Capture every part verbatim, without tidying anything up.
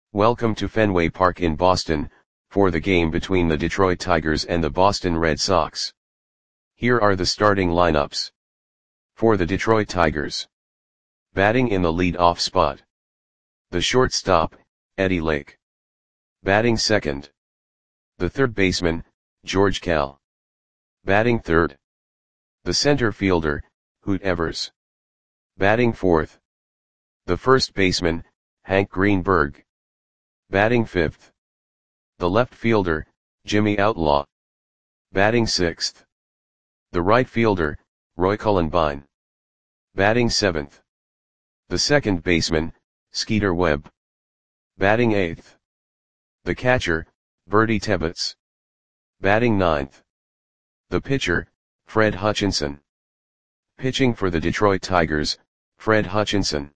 Welcome to Fenway Park in Boston, for the game between the Detroit Tigers and the Boston Red Sox. Here are the starting lineups. For the Detroit Tigers. Batting in the lead-off spot. The shortstop, Eddie Lake. Batting second. The third baseman, George Kell. Batting third. The center fielder, Hoot Evers. Batting fourth. The first baseman, Hank Greenberg. Batting fifth. The left fielder, Jimmy Outlaw. Batting sixth. The right fielder, Roy Cullenbine. Batting seventh. The second baseman, Skeeter Webb. Batting eighth. The catcher, Bertie Tebbetts. Batting ninth. The pitcher, Fred Hutchinson. Pitching for the Detroit Tigers, Fred Hutchinson.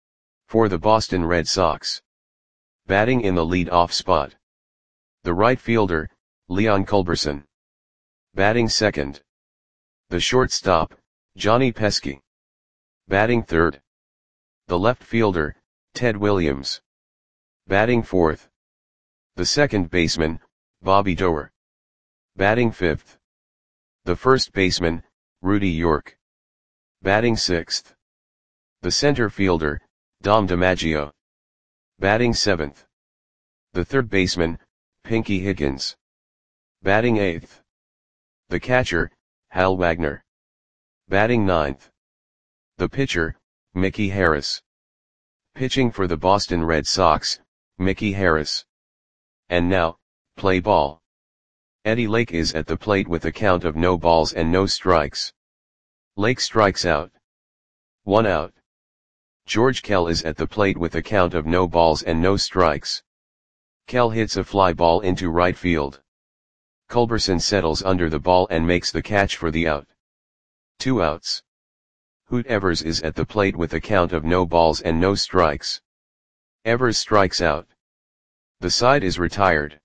For the Boston Red Sox. Batting in the lead-off spot. The right fielder, Leon Culberson. Batting second. The shortstop, Johnny Pesky. Batting third. The left fielder, Ted Williams. Batting fourth. The second baseman, Bobby Doerr. Batting fifth. The first baseman, Rudy York. Batting sixth. The center fielder, Dom DiMaggio. Batting seventh. The third baseman, Pinky Higgins. Batting eighth. The catcher, Hal Wagner. Batting ninth. The pitcher, Mickey Harris. Pitching for the Boston Red Sox, Mickey Harris. And now, play ball. Eddie Lake is at the plate with a count of no balls and no strikes. Lake strikes out. One out. George Kell is at the plate with a count of no balls and no strikes. Kell hits a fly ball into right field. Culberson settles under the ball and makes the catch for the out. Two outs. Hoot Evers is at the plate with a count of no balls and no strikes. Evers strikes out. The side is retired.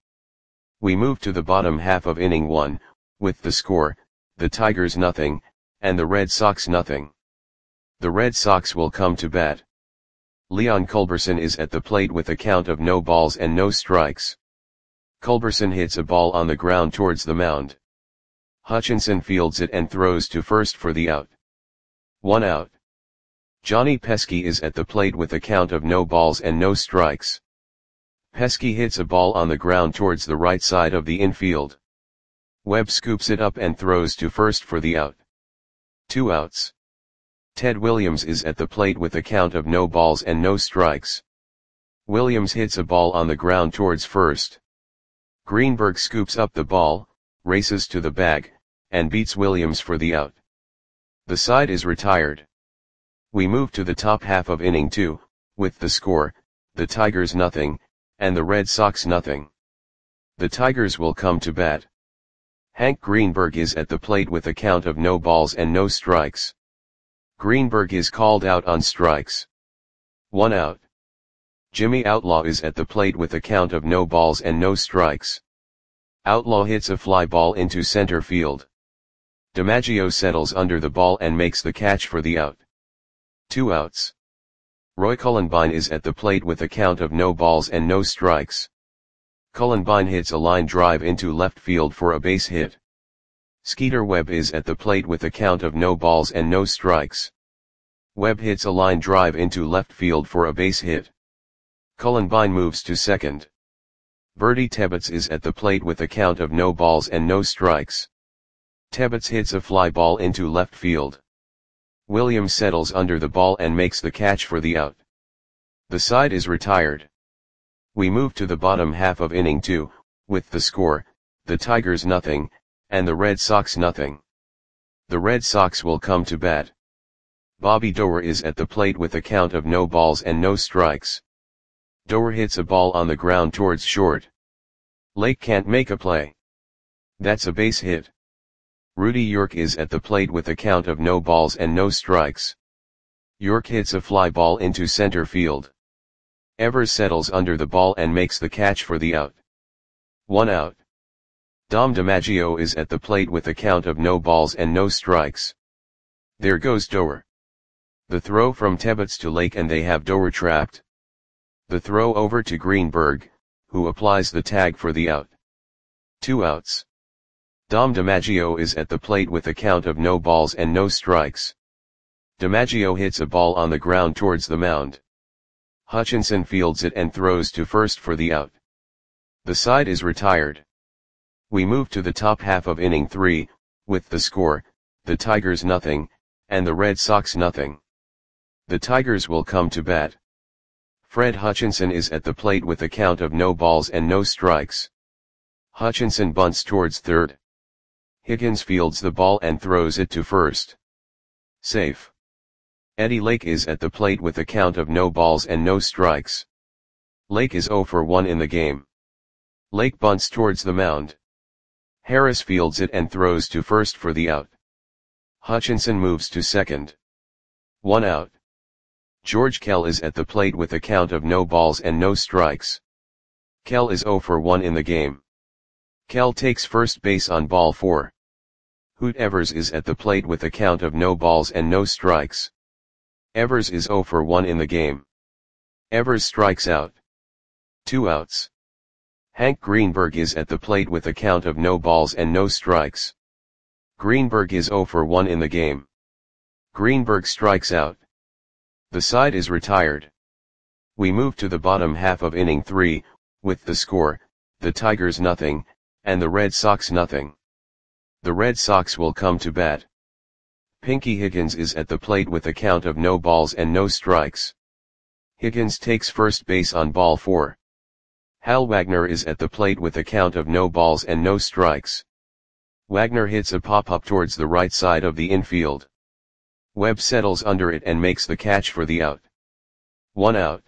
We move to the bottom half of inning one, with the score, the Tigers nothing, and the Red Sox nothing. The Red Sox will come to bat. Leon Culberson is at the plate with a count of no balls and no strikes. Culberson hits a ball on the ground towards the mound. Hutchinson fields it and throws to first for the out. One out. Johnny Pesky is at the plate with a count of no balls and no strikes. Pesky hits a ball on the ground towards the right side of the infield. Webb scoops it up and throws to first for the out. Two outs. Ted Williams is at the plate with a count of no balls and no strikes. Williams hits a ball on the ground towards first. Greenberg scoops up the ball, races to the bag, and beats Williams for the out. The side is retired. We move to the top half of inning two, with the score, the Tigers nothing, and the Red Sox nothing. The Tigers will come to bat. Hank Greenberg is at the plate with a count of no balls and no strikes. Greenberg is called out on strikes. One out. Jimmy Outlaw is at the plate with a count of no balls and no strikes. Outlaw hits a fly ball into center field. DiMaggio settles under the ball and makes the catch for the out. Two outs. Roy Cullenbine is at the plate with a count of no balls and no strikes. Cullenbine hits a line drive into left field for a base hit. Skeeter Webb is at the plate with a count of no balls and no strikes. Webb hits a line drive into left field for a base hit. Cullenbine moves to second. Bertie Tebbetts is at the plate with a count of no balls and no strikes. Tebbetts hits a fly ball into left field. Williams settles under the ball and makes the catch for the out. The side is retired. We move to the bottom half of inning two, with the score, the Tigers nothing, and the Red Sox nothing. The Red Sox will come to bat. Bobby Doerr is at the plate with a count of no balls and no strikes. Doerr hits a ball on the ground towards short. Lake can't make a play. That's a base hit. Rudy York is at the plate with a count of no balls and no strikes. York hits a fly ball into center field. Evers settles under the ball and makes the catch for the out. One out. Dom DiMaggio is at the plate with a count of no balls and no strikes. There goes Doerr. The throw from Tebbetts to Lake and they have Doerr trapped. The throw over to Greenberg, who applies the tag for the out. Two outs. Dom DiMaggio is at the plate with a count of no balls and no strikes. DiMaggio hits a ball on the ground towards the mound. Hutchinson fields it and throws to first for the out. The side is retired. We move to the top half of inning three, with the score, the Tigers nothing, and the Red Sox nothing. The Tigers will come to bat. Fred Hutchinson is at the plate with a count of no balls and no strikes. Hutchinson bunts towards third. Higgins fields the ball and throws it to first. Safe. Eddie Lake is at the plate with a count of no balls and no strikes. Lake is oh for one in the game. Lake bunts towards the mound. Harris fields it and throws to first for the out. Hutchinson moves to second. One out. George Kell is at the plate with a count of no balls and no strikes. Kell is oh for one in the game. Kell takes first base on ball four. Hoot Evers is at the plate with a count of no balls and no strikes. Evers is oh for one in the game. Evers strikes out. Two outs. Hank Greenberg is at the plate with a count of no balls and no strikes. Greenberg is oh for one in the game. Greenberg strikes out. The side is retired. We move to the bottom half of inning three, with the score, the Tigers nothing, and the Red Sox nothing. The Red Sox will come to bat. Pinky Higgins is at the plate with a count of no balls and no strikes. Higgins takes first base on ball four. Hal Wagner is at the plate with a count of no balls and no strikes. Wagner hits a pop-up towards the right side of the infield. Webb settles under it and makes the catch for the out. One out.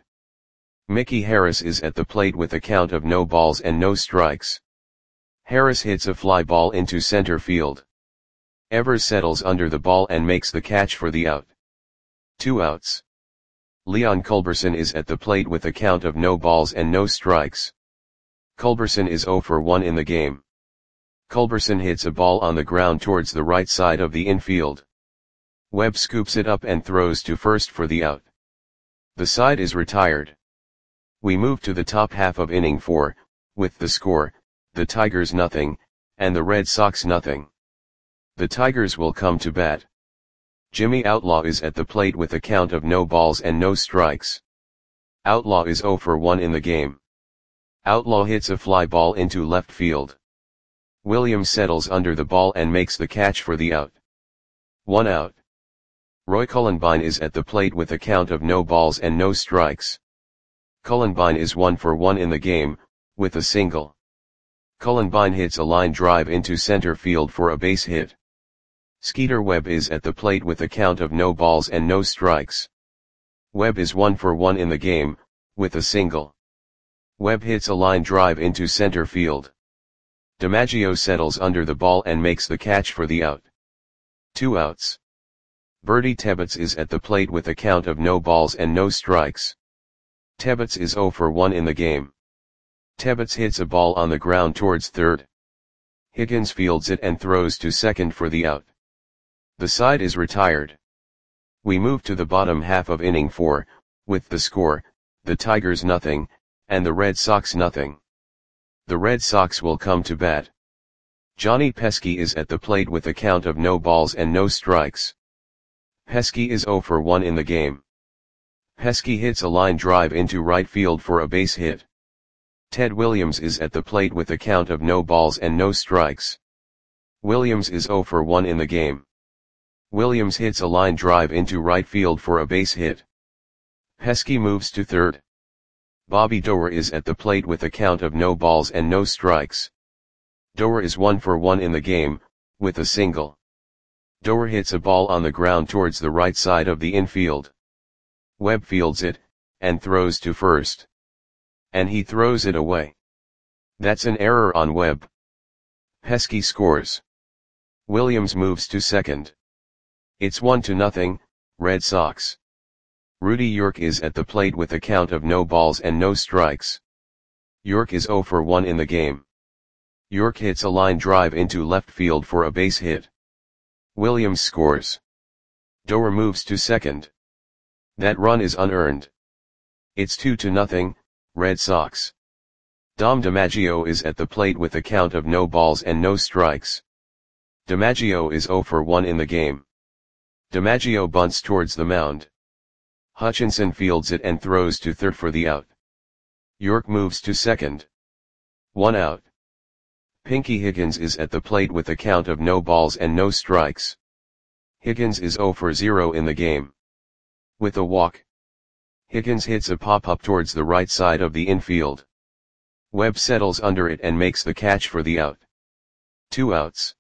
Mickey Harris is at the plate with a count of no balls and no strikes. Harris hits a fly ball into center field. Evers settles under the ball and makes the catch for the out. Two outs. Leon Culberson is at the plate with a count of no balls and no strikes. Culberson is oh for one in the game. Culberson hits a ball on the ground towards the right side of the infield. Webb scoops it up and throws to first for the out. The side is retired. We move to the top half of inning four, with the score, the Tigers nothing, and the Red Sox nothing. The Tigers will come to bat. Jimmy Outlaw is at the plate with a count of no balls and no strikes. Outlaw is oh for one in the game. Outlaw hits a fly ball into left field. Williams settles under the ball and makes the catch for the out. One out. Roy Cullenbine is at the plate with a count of no balls and no strikes. Cullenbine is one for one in the game, with a single. Cullenbine hits a line drive into center field for a base hit. Skeeter Webb is at the plate with a count of no balls and no strikes. Webb is one for one in the game, with a single. Webb hits a line drive into center field. DiMaggio settles under the ball and makes the catch for the out. Two outs. Bertie Tebbetts is at the plate with a count of no balls and no strikes. Tebbetts is oh for one in the game. Tebbetts hits a ball on the ground towards third. Higgins fields it and throws to second for the out. The side is retired. We move to the bottom half of inning four, with the score, the Tigers nothing, and the Red Sox nothing. The Red Sox will come to bat. Johnny Pesky is at the plate with a count of no balls and no strikes. Pesky is oh for one in the game. Pesky hits a line drive into right field for a base hit. Ted Williams is at the plate with a count of no balls and no strikes. Williams is oh for one in the game. Williams hits a line drive into right field for a base hit. Pesky moves to third. Bobby Doerr is at the plate with a count of no balls and no strikes. Doerr is one for one in the game, with a single. Doerr hits a ball on the ground towards the right side of the infield. Webb fields it, and throws to first. And he throws it away. That's an error on Webb. Pesky scores. Williams moves to second. It's one to nothing, Red Sox. Rudy York is at the plate with a count of no balls and no strikes. York is oh for one in the game. York hits a line drive into left field for a base hit. Williams scores. Doerr moves to second. That run is unearned. It's two to nothing, Red Sox. Dom DiMaggio is at the plate with a count of no balls and no strikes. DiMaggio is oh for one in the game. DiMaggio bunts towards the mound. Hutchinson fields it and throws to third for the out. York moves to second. One out. Pinky Higgins is at the plate with a count of no balls and no strikes. Higgins is oh for zero in the game. With a walk, Higgins hits a pop-up towards the right side of the infield. Webb settles under it and makes the catch for the out. Two outs.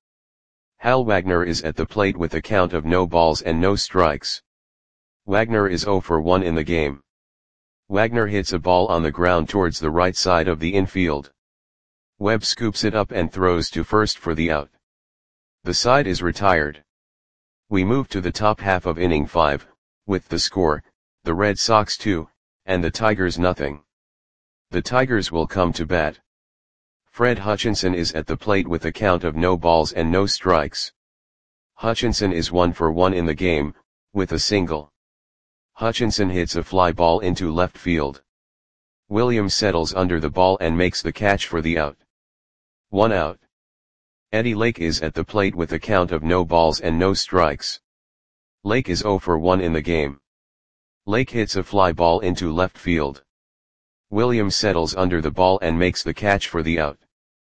Hal Wagner is at the plate with a count of no balls and no strikes. Wagner is oh for one in the game. Wagner hits a ball on the ground towards the right side of the infield. Webb scoops it up and throws to first for the out. The side is retired. We move to the top half of inning five, with the score, the Red Sox two, and the Tigers nothing. The Tigers will come to bat. Fred Hutchinson is at the plate with a count of no balls and no strikes. Hutchinson is one for one in the game, with a single. Hutchinson hits a fly ball into left field. Williams settles under the ball and makes the catch for the out. One out. Eddie Lake is at the plate with a count of no balls and no strikes. Lake is oh for one in the game. Lake hits a fly ball into left field. Williams settles under the ball and makes the catch for the out.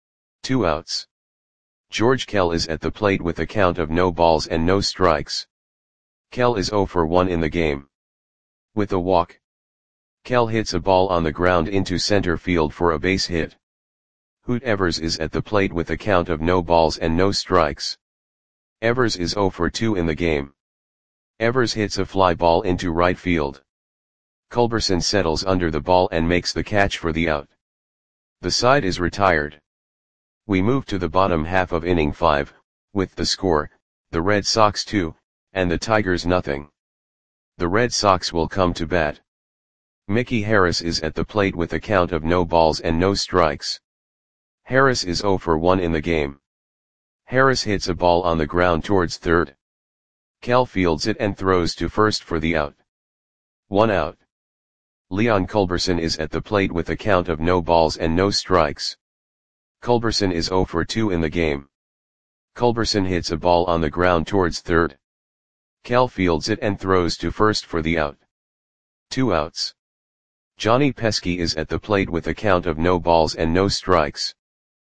Two outs. George Kell is at the plate with a count of no balls and no strikes. Kell is oh for one in the game. With a walk, Kell hits a ball on the ground into center field for a base hit. Hoot Evers is at the plate with a count of no balls and no strikes. Evers is oh for two in the game. Evers hits a fly ball into right field. Culberson settles under the ball and makes the catch for the out. The side is retired. We move to the bottom half of inning five, with the score, the Red Sox two, and the Tigers nothing. The Red Sox will come to bat. Mickey Harris is at the plate with a count of no balls and no strikes. Harris is oh for one in the game. Harris hits a ball on the ground towards third. Kell fields it and throws to first for the out. One out. Leon Culberson is at the plate with a count of no balls and no strikes. Culberson is oh for two in the game. Culberson hits a ball on the ground towards third. Kell fields it and throws to first for the out. Two outs. Johnny Pesky is at the plate with a count of no balls and no strikes.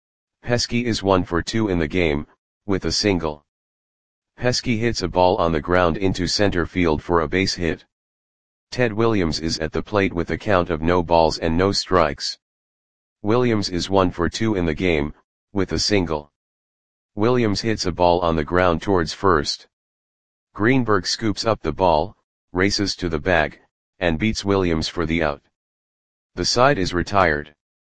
Pesky is one for two in the game, with a single. Pesky hits a ball on the ground into center field for a base hit. Ted Williams is at the plate with a count of no balls and no strikes. Williams is one for two in the game, with a single. Williams hits a ball on the ground towards first. Greenberg scoops up the ball, races to the bag, and beats Williams for the out. The side is retired.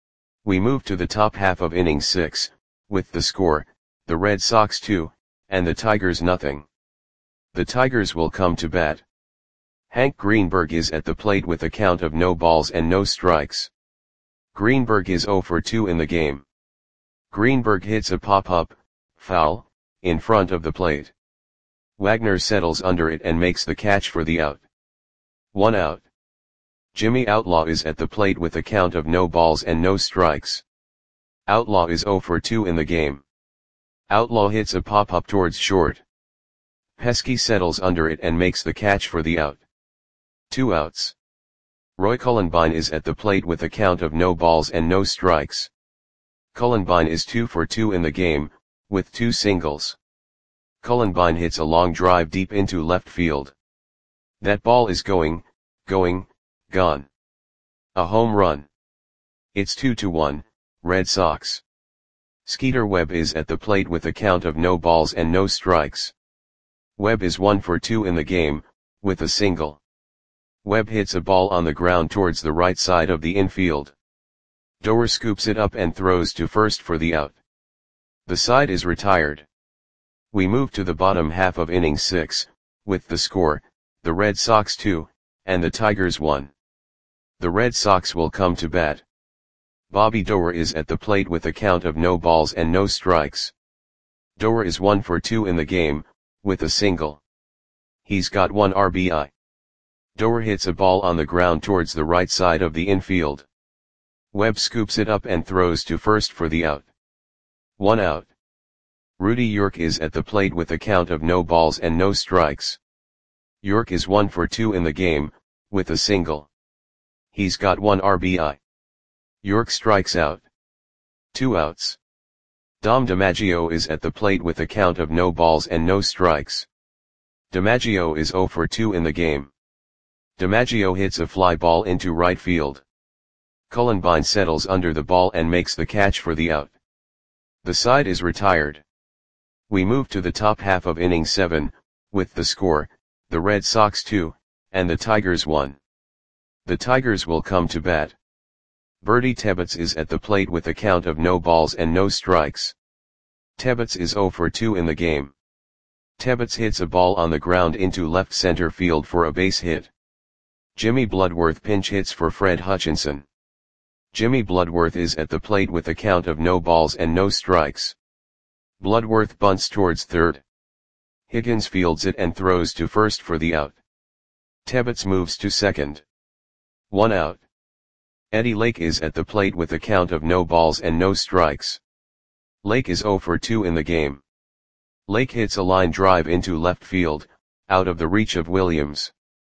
We move to the top half of inning six, with the score, the Red Sox two, and the Tigers nothing. The Tigers will come to bat. Hank Greenberg is at the plate with a count of no balls and no strikes. Greenberg is oh for two in the game. Greenberg hits a pop-up, foul, in front of the plate. Wagner settles under it and makes the catch for the out. One out. Jimmy Outlaw is at the plate with a count of no balls and no strikes. Outlaw is oh for two in the game. Outlaw hits a pop-up towards short. Pesky settles under it and makes the catch for the out. Two outs. Roy Cullenbine is at the plate with a count of no balls and no strikes. Cullenbine is two for two in the game, with two singles. Cullenbine hits a long drive deep into left field. That ball is going, going, gone. A home run. It's two to one, Red Sox. Skeeter Webb is at the plate with a count of no balls and no strikes. Webb is one for two in the game, with a single. Webb hits a ball on the ground towards the right side of the infield. Doer scoops it up and throws to first for the out. The side is retired. We move to the bottom half of inning six, with the score, the Red Sox two, and the Tigers one. The Red Sox will come to bat. Bobby Doer is at the plate with a count of no balls and no strikes. Doer is one for two in the game, with a single. He's got one R B I. Doer hits a ball on the ground towards the right side of the infield. Webb scoops it up and throws to first for the out. One out. Rudy York is at the plate with a count of no balls and no strikes. York is one for two in the game, with a single. He's got one R B I. York strikes out. Two outs. Dom DiMaggio is at the plate with a count of no balls and no strikes. DiMaggio is zero for two in the game. DiMaggio hits a fly ball into right field. Cullenbine settles under the ball and makes the catch for the out. The side is retired. We move to the top half of inning seven, with the score, the Red Sox two, and the Tigers one. The Tigers will come to bat. Bertie Tebbetts is at the plate with a count of no balls and no strikes. Tebbetts is zero for two in the game. Tebbetts hits a ball on the ground into left center field for a base hit. Jimmy Bloodworth pinch hits for Fred Hutchinson. Jimmy Bloodworth is at the plate with a count of no balls and no strikes. Bloodworth bunts towards third. Higgins fields it and throws to first for the out. Tebbetts moves to second. One out. Eddie Lake is at the plate with a count of no balls and no strikes. Lake is zero for two in the game. Lake hits a line drive into left field, out of the reach of Williams.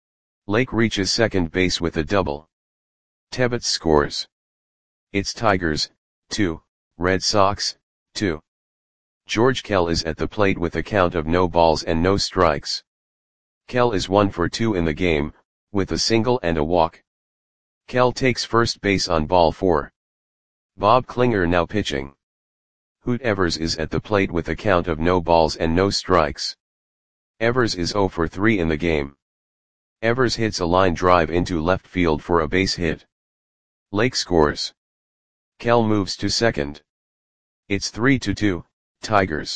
Lake reaches second base with a double. Tebbetts scores. It's Tigers, two, Red Sox, two. George Kell is at the plate with a count of no balls and no strikes. Kell is one for two in the game, with a single and a walk. Kell takes first base on ball four. Bob Klinger now pitching. Hoot Evers is at the plate with a count of no balls and no strikes. Evers is zero for three in the game. Evers hits a line drive into left field for a base hit. Lake scores. Kell moves to second. It's three to two, Tigers.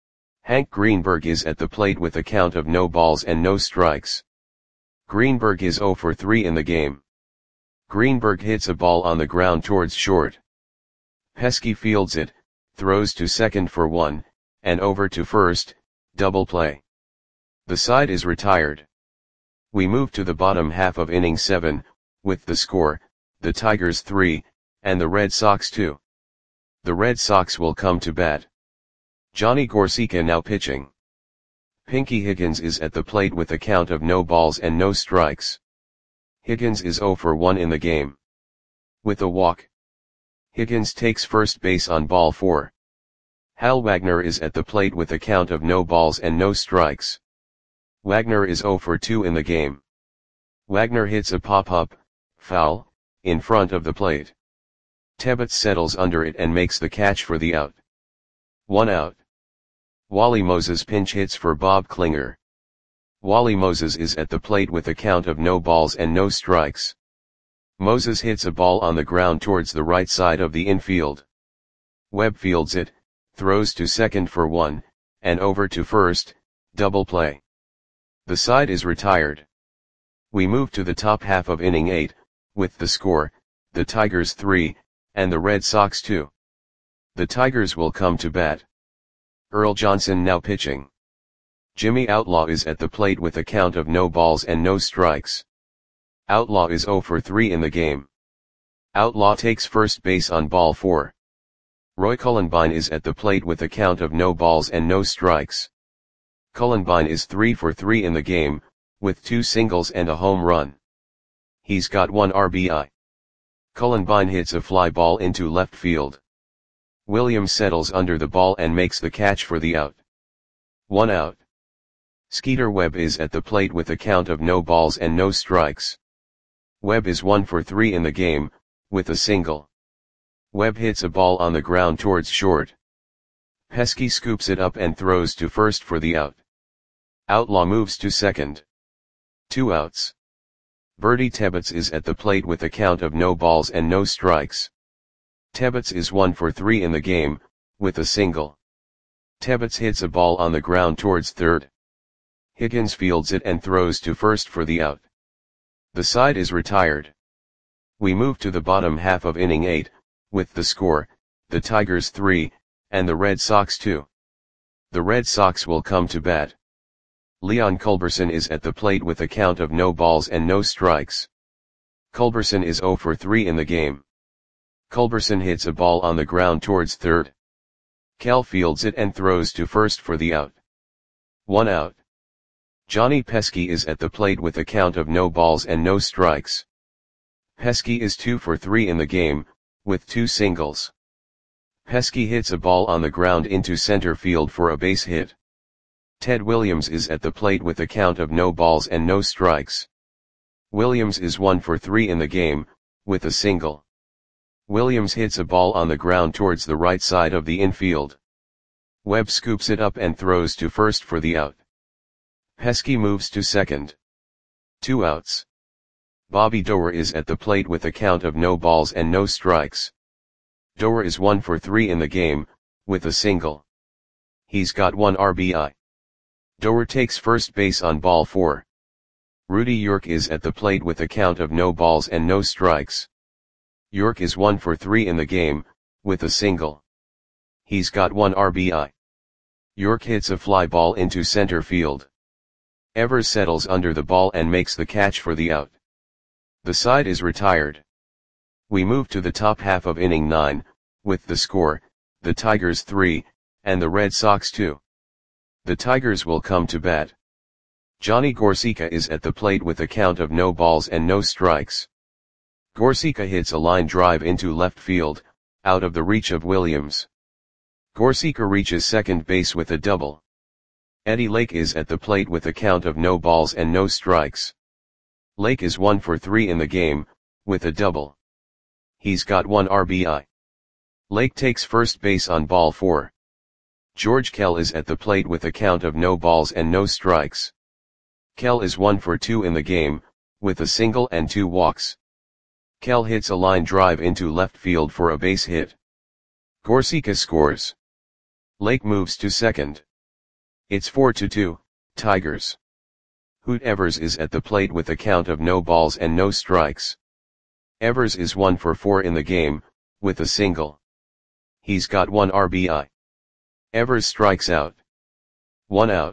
Hank Greenberg is at the plate with a count of no balls and no strikes. Greenberg is zero for three in the game. Greenberg hits a ball on the ground towards short. Pesky fields it, throws to second for one, and over to first, double play. The side is retired. We move to the bottom half of inning seven, with the score, the Tigers three, and the Red Sox two. The Red Sox will come to bat. Johnny Gorsica now pitching. Pinky Higgins is at the plate with a count of no balls and no strikes. Higgins is zero for one in the game. With a walk. Higgins takes first base on ball four. Hal Wagner is at the plate with a count of no balls and no strikes. Wagner is zero for two in the game. Wagner hits a pop-up, foul, in front of the plate. Tebbetts settles under it and makes the catch for the out. One out. Wally Moses pinch hits for Bob Klinger. Wally Moses is at the plate with a count of no balls and no strikes. Moses hits a ball on the ground towards the right side of the infield. Webb fields it, throws to second for one, and over to first, double play. The side is retired. We move to the top half of inning eight, with the score, the Tigers three, and the Red Sox two. The Tigers will come to bat. Earl Johnson now pitching. Jimmy Outlaw is at the plate with a count of no balls and no strikes. Outlaw is zero for three in the game. Outlaw takes first base on ball four. Roy Cullenbine is at the plate with a count of no balls and no strikes. Cullenbine is three for three in the game, with two singles and a home run. He's got one R B I. Cullenbine hits a fly ball into left field. Williams settles under the ball and makes the catch for the out. One out. Skeeter Webb is at the plate with a count of no balls and no strikes. Webb is one for three in the game, with a single. Webb hits a ball on the ground towards short. Pesky scoops it up and throws to first for the out. Outlaw moves to second. Two outs. Bertie Tebbetts is at the plate with a count of no balls and no strikes. Tebbetts is one for three in the game, with a single. Tebbetts hits a ball on the ground towards third. Higgins fields it and throws to first for the out. The side is retired. We move to the bottom half of inning eight, with the score, the Tigers three, and the Red Sox two. The Red Sox will come to bat. Leon Culberson is at the plate with a count of no balls and no strikes. Culberson is zero for three in the game. Culberson hits a ball on the ground towards third. Cal fields it and throws to first for the out. One out. Johnny Pesky is at the plate with a count of no balls and no strikes. Pesky is two for three in the game, with two singles. Pesky hits a ball on the ground into center field for a base hit. Ted Williams is at the plate with a count of no balls and no strikes. Williams is one for three in the game, with a single. Williams hits a ball on the ground towards the right side of the infield. Webb scoops it up and throws to first for the out. Pesky moves to second. Two outs. Bobby Doerr is at the plate with a count of no balls and no strikes. Doerr is one for three in the game, with a single. He's got one R B I. Doerr takes first base on ball four. Rudy York is at the plate with a count of no balls and no strikes. York is one for three in the game, with a single. He's got one R B I. York hits a fly ball into center field. Evers settles under the ball and makes the catch for the out. The side is retired. We move to the top half of inning nine, with the score, the Tigers three, and the Red Sox two. The Tigers will come to bat. Johnny Gorsica is at the plate with a count of no balls and no strikes. Gorsica hits a line drive into left field, out of the reach of Williams. Gorsica reaches second base with a double. Eddie Lake is at the plate with a count of no balls and no strikes. Lake is one for three in the game, with a double. He's got one R B I. Lake takes first base on ball four. George Kell is at the plate with a count of no balls and no strikes. Kell is one for two in the game, with a single and two walks. Kell hits a line drive into left field for a base hit. Gorsica scores. Lake moves to second. It's four to two, Tigers. Hoot Evers is at the plate with a count of no balls and no strikes. Evers is one for four in the game, with a single. He's got one R B I. Evers strikes out. One out.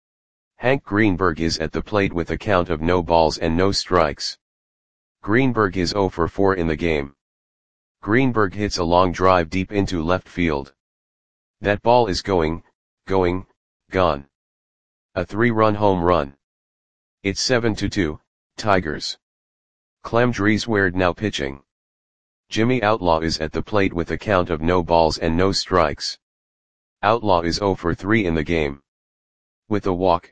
Hank Greenberg is at the plate with a count of no balls and no strikes. Greenberg is zero for four in the game. Greenberg hits a long drive deep into left field. That ball is going, going, gone. A three-run home run. It's seven to two, Tigers. Clem Driesward now pitching. Jimmy Outlaw is at the plate with a count of no balls and no strikes. Outlaw is zero for three in the game. With a walk.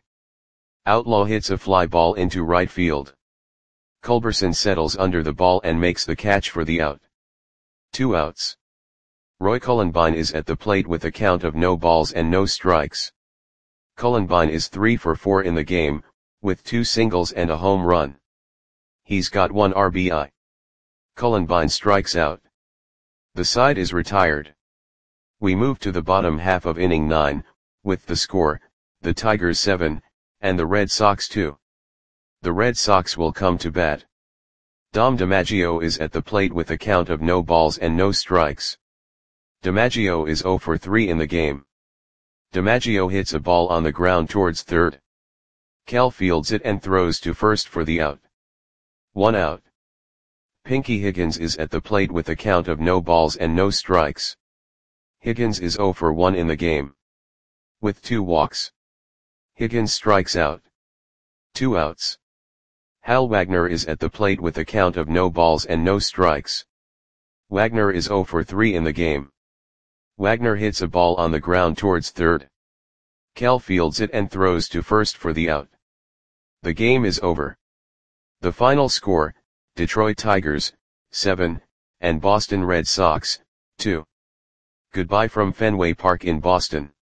Outlaw hits a fly ball into right field. Culberson settles under the ball and makes the catch for the out. Two outs. Roy Cullenbine is at the plate with a count of no balls and no strikes. Cullenbine is three for four in the game, with two singles and a home run. He's got one R B I. Cullenbine strikes out. The side is retired. We move to the bottom half of inning nine, with the score, the Tigers seven, and the Red Sox two. The Red Sox will come to bat. Dom DiMaggio is at the plate with a count of no balls and no strikes. DiMaggio is zero for three in the game. DiMaggio hits a ball on the ground towards third. Cal fields it and throws to first for the out. One out. Pinky Higgins is at the plate with a count of no balls and no strikes. Higgins is zero for one in the game. With two walks. Higgins strikes out. Two outs. Hal Wagner is at the plate with a count of no balls and no strikes. Wagner is zero for three in the game. Wagner hits a ball on the ground towards third. Cal fields it and throws to first for the out. The game is over. The final score, Detroit Tigers, seven, and Boston Red Sox, two. Goodbye from Fenway Park in Boston.